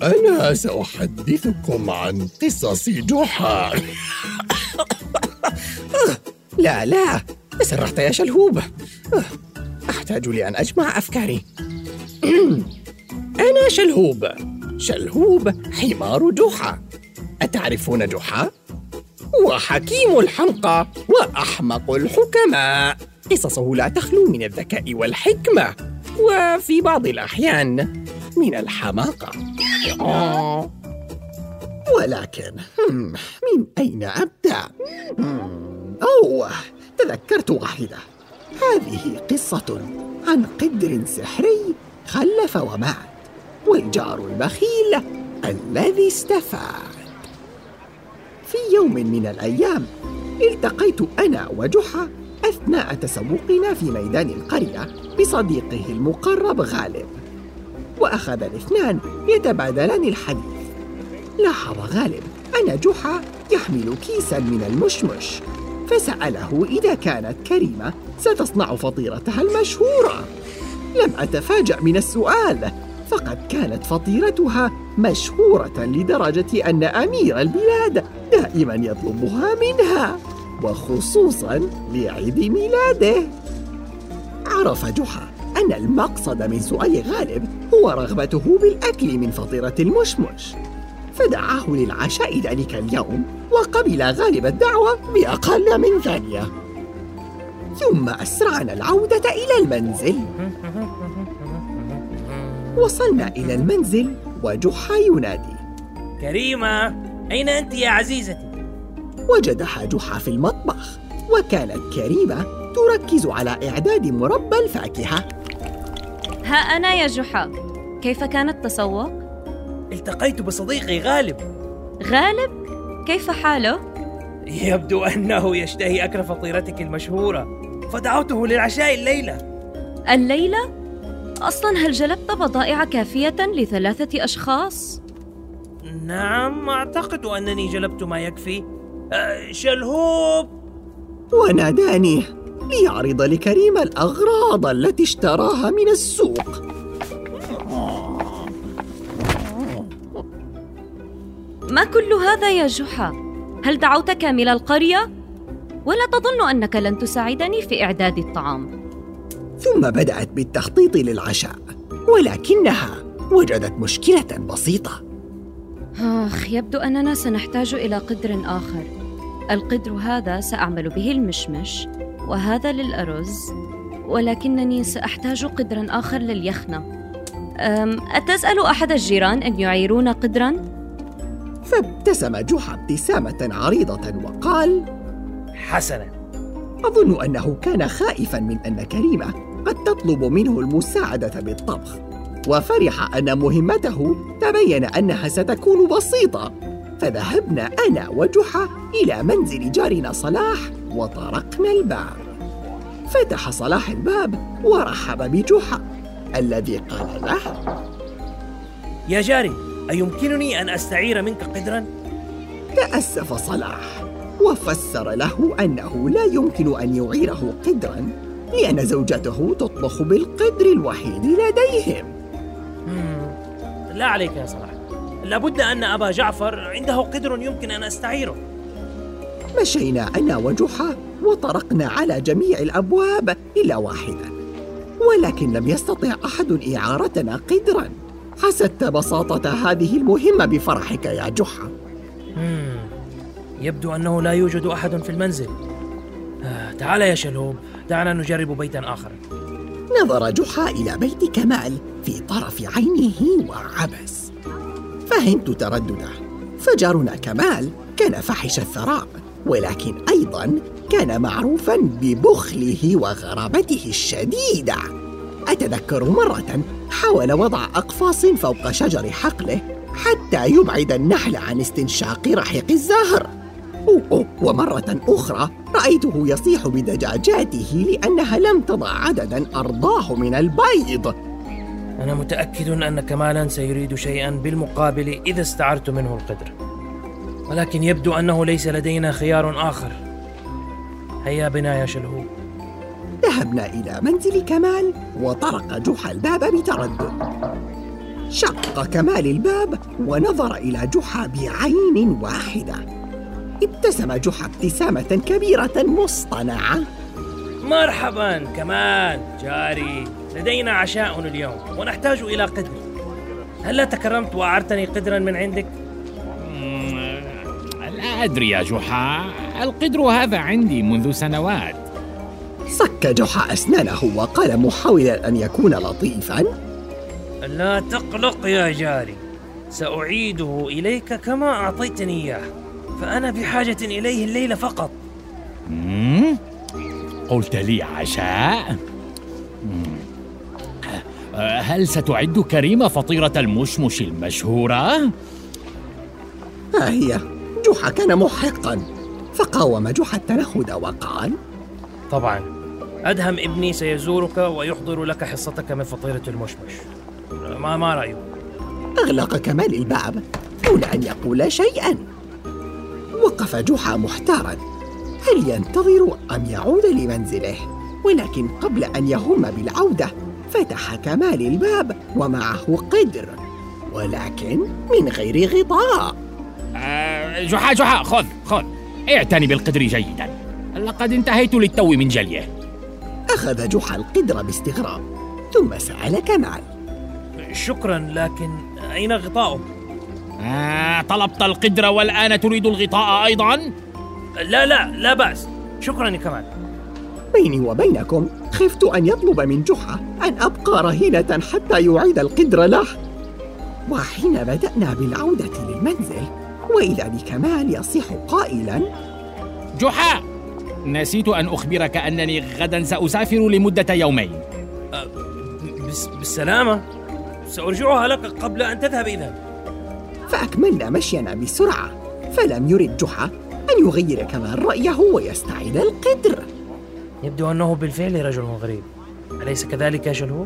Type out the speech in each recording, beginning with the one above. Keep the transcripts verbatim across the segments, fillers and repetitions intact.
أنا سأحدثكم عن قصص جحا. لا لا، تسرعت يا شلهوب. أحتاج لأن أجمع أفكاري. أنا شلهوب، شلهوب حمار جحا. أتعرفون جحا؟ وحكيم الحمقى وأحمق الحكماء. قصصه لا تخلو من الذكاء والحكمة، وفي بعض الأحيان من الحماقة. ولكن من أين أبدأ؟ أوه، تذكرت واحدة. هذه قصة عن قدر سحري خلف ومات، والجار البخيل الذي استفاد. في يوم من الأيام التقيت أنا وجحا أثناء تسوقنا في ميدان القرية بصديقه المقرب غالب، وأخذ الاثنان يتبادلان الحديث. لاحظ غالب أن جحا يحمل كيساً من المشمش، فسأله إذا كانت كريمة ستصنع فطيرتها المشهورة. لم أتفاجأ من السؤال، فقد كانت فطيرتها مشهورة لدرجة أن أمير البلاد دائماً يطلبها منها، وخصوصاً لعيد ميلاده. عرف جحا أن المقصد من سؤال غالب هو رغبته بالأكل من فطيرة المشمش، فدعاه للعشاء ذلك اليوم، وقبل غالب الدعوة بأقل من ثانية. ثم أسرعنا العودة إلى المنزل. وصلنا إلى المنزل وجحا ينادي: كريمة، أين أنت يا عزيزتي؟ وجدها جحا في المطبخ، وكانت كريمة تركز على إعداد مربى الفاكهة. ها أنا يا جحا، كيف كان التسوق؟ التقيت بصديقي غالب. غالب؟ كيف حاله؟ يبدو أنه يشتهي أكل فطيرتك المشهورة، فدعوته للعشاء الليلة. الليلة؟ أصلاً هل جلبت بضائع كافية لثلاثة أشخاص؟ نعم، أعتقد أنني جلبت ما يكفي. أه شلهوب. وناداني ليعرض لكريمة الأغراض التي اشتراها من السوق. ما كل هذا يا جحا؟ هل دعوت كامل القرية؟ ولا تظن أنك لن تساعدني في إعداد الطعام؟ ثم بدأت بالتخطيط للعشاء، ولكنها وجدت مشكلة بسيطة. آخ، يبدو أننا سنحتاج إلى قدر آخر. القدر هذا سأعمل به المشمش، وهذا للأرز، ولكنني سأحتاج قدراً آخر لليخنة. أتسأل أحد الجيران أن يعيرون قدراً؟ فابتسم جحا ابتسامة عريضة وقال: حسناً. أظن أنه كان خائفاً من أن كريمة قد تطلب منه المساعدة بالطبخ، وفرح أن مهمته تبين أنها ستكون بسيطة. فذهبنا أنا وجحا إلى منزل جارنا صلاح وطرقنا الباب. فتح صلاح الباب ورحب بجحا، الذي قال له: يا جاري، أيمكنني أن أستعير منك قدراً؟ تأسف صلاح وفسر له أنه لا يمكن أن يعيره قدراً، لأن زوجته تطبخ بالقدر الوحيد لديهم. لا عليك يا صلاح، لابد أن أبا جعفر عنده قدر يمكن أن أستعيره. مشينا أنا وجحا وطرقنا على جميع الأبواب إلا واحدة، ولكن لم يستطع أحد إعارتنا قدراً. حسدت بساطة هذه المهمة بفرحك يا جحا. يبدو أنه لا يوجد أحد في المنزل. آه، تعال يا شلهوب، دعنا نجرب بيتا آخر. نظر جحا إلى بيت كمال في طرف عينه وعبس. فهمت تردده، فجارنا كمال كان فاحش الثراء، ولكن أيضاً كان معروفاً ببخله وغرابته الشديدة. أتذكر مرة حاول وضع أقفاص فوق شجر حقله حتى يبعد النحل عن استنشاق رحيق الزهر. أوه أوه ومرة أخرى رأيته يصيح بدجاجاته لأنها لم تضع عدداً أرضاه من البيض. أنا متأكد أن كمالاً سيريد شيئاً بالمقابل إذا استعرت منه القدر، ولكن يبدو أنه ليس لدينا خيار آخر. هيا بنا يا شلهوب. ذهبنا إلى منزل كمال وطرق جحا الباب بتردد. شق كمال الباب ونظر إلى جحا بعين واحدة. ابتسم جحا ابتسامة كبيرة مصطنعة. مرحبا كمال جاري، لدينا عشاء اليوم ونحتاج إلى قدر. هل تكرمت وأعرتني قدرا من عندك؟ لا أدري يا جحا، القدر هذا عندي منذ سنوات. صك جحا أسنانه وقال محاولا أن يكون لطيفا: لا تقلق يا جاري، سأعيده إليك كما أعطيتني إياه، فأنا بحاجة إليه الليلة فقط. مم؟ قلت لي عشاء؟ هل ستعد كريمة فطيرة المشمش المشهورة؟ ها هي. جحا كان محقا، فقاوم جحا التنهد وقال: طبعا، أدهم ابني سيزورك ويحضر لك حصتك من فطيرة المشمش. ما ما رأيك؟ أغلق كمال الباب دون أن يقول شيئا. وقف جحا محتارا، هل ينتظر أم يعود لمنزله؟ ولكن قبل أن يهم بالعودة فتح كمال الباب ومعه قدر، ولكن من غير غطاء. أه جحا جحا خذ خذ اعتني بالقدر جيدا، لقد انتهيت للتو من جليه. أخذ جحا القدر باستغراب ثم سأل كمال: شكرا، لكن أين غطاؤه؟ آه، طلبت القدر والآن تريد الغطاء أيضا؟ لا لا لا بأس، شكرا يا كمال. بيني وبينكم خفت أن يطلب من جحا أن أبقى رهينة حتى يعيد القدر له. وحين بدأنا بالعودة للمنزل وإذا بكمال يصيح قائلا: جحا، نسيت أن أخبرك أنني غدا سأسافر لمدة يومين. أه بس بالسلامة، سأرجعها لك قبل أن تذهب إذن. فأكملنا مشينا بسرعة، فلم يرد جحا أن يغير كمال رأيه ويستعيد القدر. يبدو أنه بالفعل رجل غريب، أليس كذلك يا شلهو؟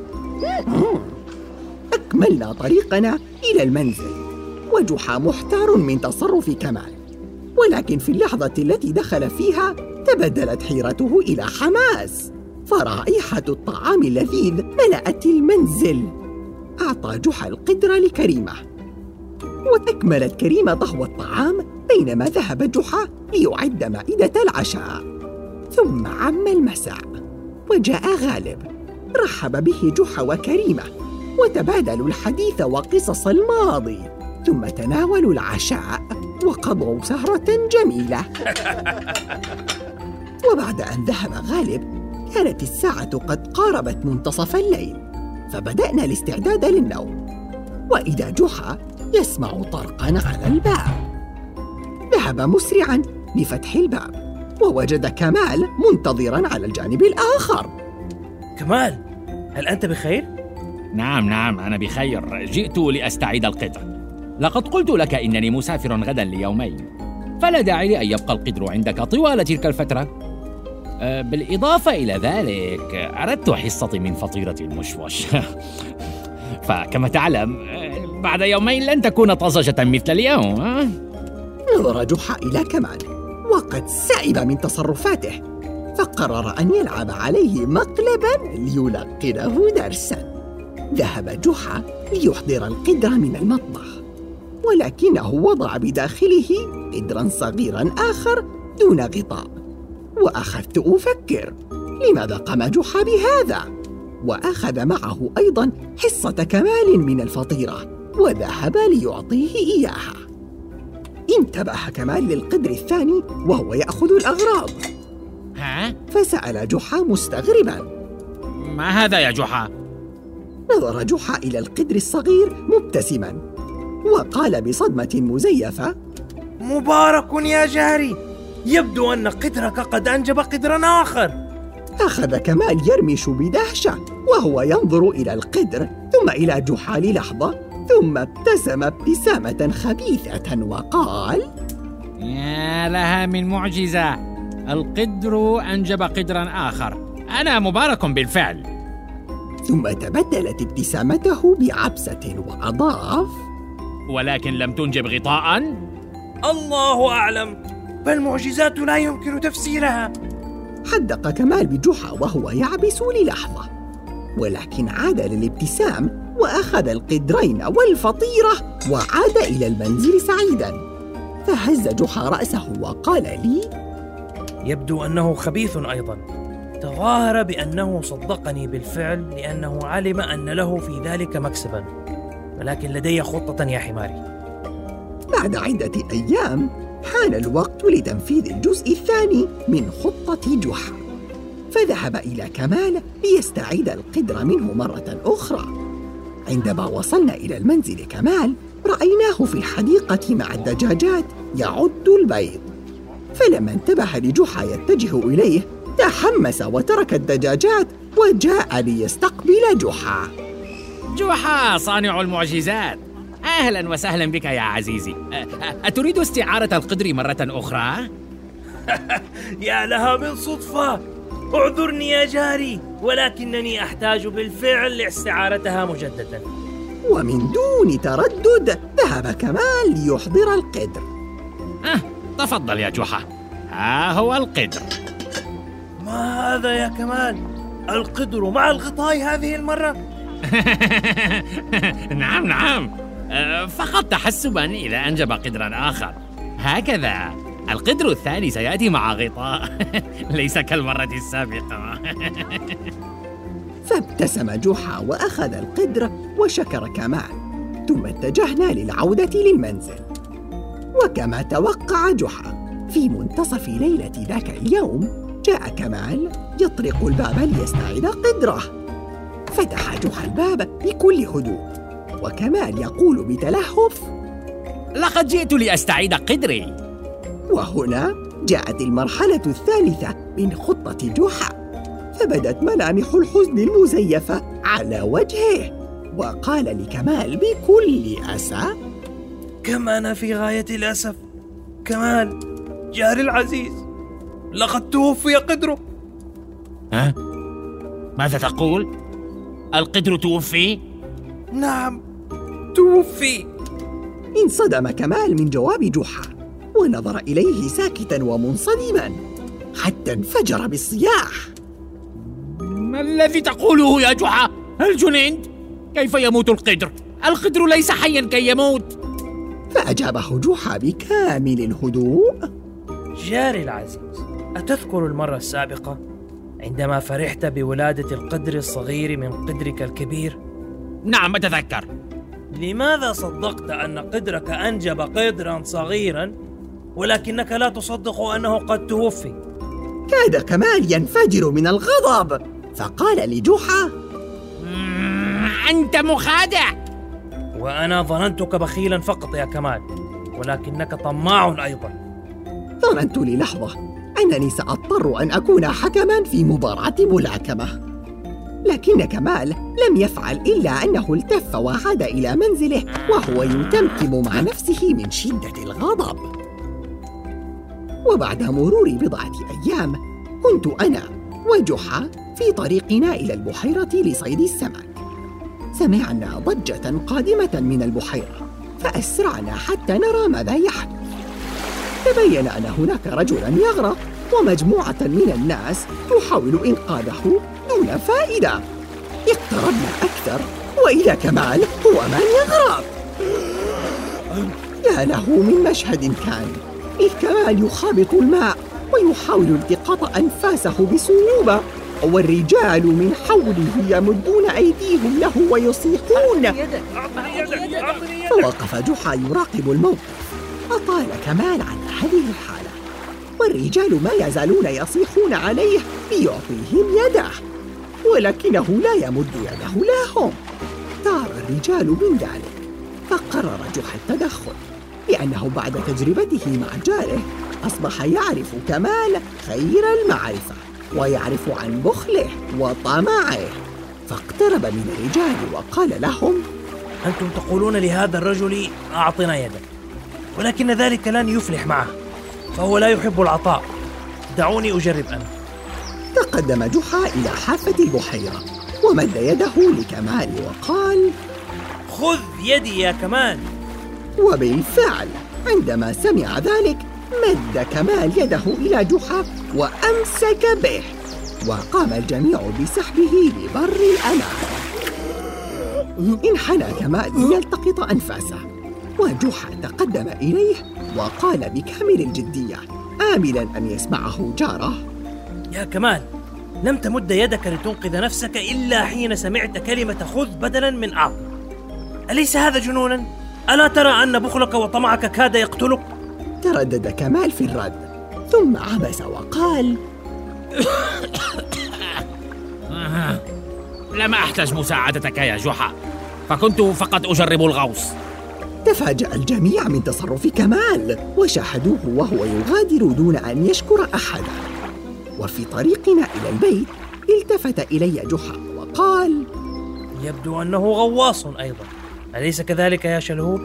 أكملنا طريقنا إلى المنزل وجحا محتار من تصرف كمال، ولكن في اللحظة التي دخل فيها تبدلت حيرته إلى حماس، فرائحة الطعام اللذيذ ملأت المنزل. أعطى جحا القدر لكريمة، وأكملت كريمة طهو الطعام بينما ذهب جحا ليعد مائدة العشاء. ثم عم المساء وجاء غالب، رحب به جحا وكريمة وتبادلوا الحديث وقصص الماضي، ثم تناولوا العشاء وقضوا سهرة جميلة. وبعد أن ذهب غالب كانت الساعة قد قاربت منتصف الليل، فبدأنا الاستعداد للنوم، وإذا جحا يسمع طرقاً على الباب. ذهب مسرعاً لفتح الباب ووجد كمال منتظراً على الجانب الآخر. كمال، هل أنت بخير؟ نعم نعم أنا بخير، جئت لأستعيد القدر. لقد قلت لك إنني مسافر غدا ليومين، فلا داعي لأن يبقى القدر عندك طوال تلك الفترة. أه بالإضافة إلى ذلك أردت حصتي من فطيرة المشوش. فكما تعلم بعد يومين لن تكون طازجة مثل اليوم. أه؟ نظر جحا إلى كمال وقد سعب من تصرفاته، فقرر أن يلعب عليه مقلباً ليلقنه درساً. ذهب جحا ليحضر القدر من المطبخ، ولكنه وضع بداخله قدراً صغيراً آخر دون غطاء. وأخذت أفكر لماذا قام جحا بهذا، وأخذ معه أيضاً حصة كمال من الفطيرة وذهب ليعطيه إياها. انتبه كمال للقدر الثاني وهو يأخذ الأغراض. ها؟ فسأل جحا مستغرباً: ما هذا يا جحا؟ نظر جحا إلى القدر الصغير مبتسماً وقال بصدمة مزيفة: مبارك يا جاري، يبدو أن قدرك قد أنجب قدراً آخر. أخذ كمال يرمش بدهشة وهو ينظر إلى القدر ثم إلى جحا للحظة، ثم ابتسم ابتسامة خبيثة وقال: يا لها من معجزة، القدر أنجب قدراً آخر، أنا مبارك بالفعل. ثم تبدلت ابتسامته بعبسة وأضاف: ولكن لم تنجب غطاءً؟ الله أعلم، فالمعجزات لا يمكن تفسيرها. حدق كمال بجحا وهو يعبس للحظة، ولكن عاد للابتسام وأخذ القدرين والفطيرة وعاد إلى المنزل سعيداً. فهز جحا رأسه وقال لي: يبدو أنه خبيث أيضاً. تظاهر بأنه صدقني بالفعل لأنه علم أن له في ذلك مكسباً، ولكن لدي خطة يا حماري. بعد عدة أيام حان الوقت لتنفيذ الجزء الثاني من خطة جحا، فذهب إلى كمال ليستعيد القدر منه مرة أخرى. عندما وصلنا إلى المنزل كمال رأيناه في الحديقة مع الدجاجات يعد البيض، فلما انتبه لجحا يتجه إليه تحمس وترك الدجاجات وجاء ليستقبل جحا. جحا صانع المعجزات، أهلا وسهلا بك يا عزيزي. أتريد استعارة القدر مرة أخرى؟ يا لها من صدفة. اعذرني يا جاري، ولكنني أحتاج بالفعل لاستعارتها مجددا. ومن دون تردد ذهب كمال ليحضر القدر. أه، تفضل يا جحا، ها هو القدر. ما هذا يا كمال؟ القدر مع الغطاء هذه المرة؟ نعم نعم، أه فقط تحسبا إذا أنجب قدرا آخر. هكذا القدر الثاني سيأتي مع غطاء، ليس كالمرة السابقة. فابتسم جحا وأخذ القدر وشكر كمال، ثم اتجهنا للعودة للمنزل. وكما توقع جحا، في منتصف ليلة ذاك اليوم جاء كمال يطرق الباب ليستعيد قدره. فتح جحا الباب بكل هدوء، وكمال يقول بتلهف: لقد جئت لأستعيد قدري. وهنا جاءت المرحلة الثالثة من خطة جحا، فبدت ملامح الحزن المزيفة على وجهه، وقال لكمال بكل أسى: كم أنا في غاية الأسف. كمال جاري العزيز، لقد توفي قدره. ها؟ ماذا تقول؟ القدر توفي؟ نعم، توفي. انصدم كمال من جواب جحا، ونظر إليه ساكتاً ومنصدماً حتى انفجر بالصياح: ما الذي تقوله يا جحا؟ هل جننت؟ كيف يموت القدر؟ القدر ليس حياً كي يموت. فأجابه جحا بكامل الهدوء: جاري العزيز، أتذكر المرة السابقة عندما فرحت بولادة القدر الصغير من قدرك الكبير؟ نعم أتذكر. لماذا صدقت أن قدرك أنجب قدراً صغيراً ولكنك لا تصدق أنه قد توفي؟ كاد كمال ينفجر من الغضب، فقال لجحا: أنت مخادع. وأنا ظننتك بخيلاً فقط يا كمال، ولكنك طماع أيضاً. ظننت للحظة أنني سأضطر أن أكون حكماً في مباراة ملاكمة، لكن كمال لم يفعل إلا أنه التف وعاد إلى منزله وهو يتمتم مع نفسه من شدة الغضب. وبعد مرور بضعة أيام كنت أنا وجحا في طريقنا إلى البحيرة لصيد السمك. سمعنا ضجة قادمة من البحيرة، فأسرعنا حتى نرى ماذا يحدث. تبين أن هناك رجلاً يغرق ومجموعة من الناس تحاول إنقاذه دون فائدة. اقتربنا أكثر وإذا كمال هو من يغرق. يا له من مشهد كان، إذ كمال يخابط الماء ويحاول التقاط أنفاسه بصعوبة، والرجال من حوله يمدون أيديهم له ويصيحون. فوقف جحا يراقب الموقف. أطال كمال عن هذه الحالة، والرجال ما يزالون يصيحون عليه ليعطيهم يده، ولكنه لا يمد يده لهم. ثار الرجال من ذلك، فقرر جحا التدخل، لأنه بعد تجربته مع جاره أصبح يعرف كمال خير المعرفة ويعرف عن بخله وطمعه. فاقترب من الرجال وقال لهم: أنتم تقولون لهذا الرجل أعطنا يدك، ولكن ذلك لن يفلح معه، فهو لا يحب العطاء. دعوني أجرب أنا. تقدم جحا إلى حافة البحيرة ومد يده لكمال وقال: خذ يدي يا كمال. وبالفعل عندما سمع ذلك مد كمال يده إلى جحا وأمسك به، وقام الجميع بسحبه لبر الأمان. انحنى كمال ليلتقط أنفاسه، وجحا تقدم إليه وقال بكامل الجدية آملاً أن يسمعه جاره: يا كمال، لم تمد يدك لتنقذ نفسك إلا حين سمعت كلمة خذ بدلاً من أعطي. أليس هذا جنوناً؟ ألا ترى أن بخلك وطمعك كاد يقتلك؟ تردد كمال في الرد، ثم عبس وقال: لم أحتج مساعدتك يا جحا، فكنت فقط أجرب الغوص. تفاجأ الجميع من تصرف كمال، وشاهدوه وهو يغادر دون أن يشكر أحدا. وفي طريقنا إلى البيت التفت إلي جحا وقال: يبدو أنه غواص أيضا، أليس كذلك يا شلهوب؟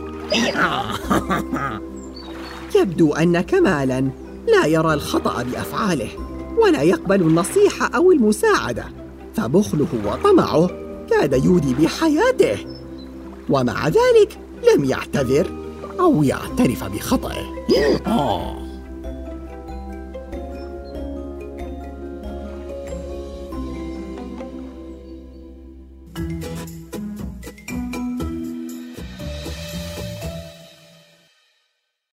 يبدو أن كمالا لا يرى الخطأ بأفعاله، ولا يقبل النصيحة أو المساعدة، فبخله وطمعه كاد يودي بحياته، ومع ذلك لم يعتذر أو يعترف بخطئه. آه.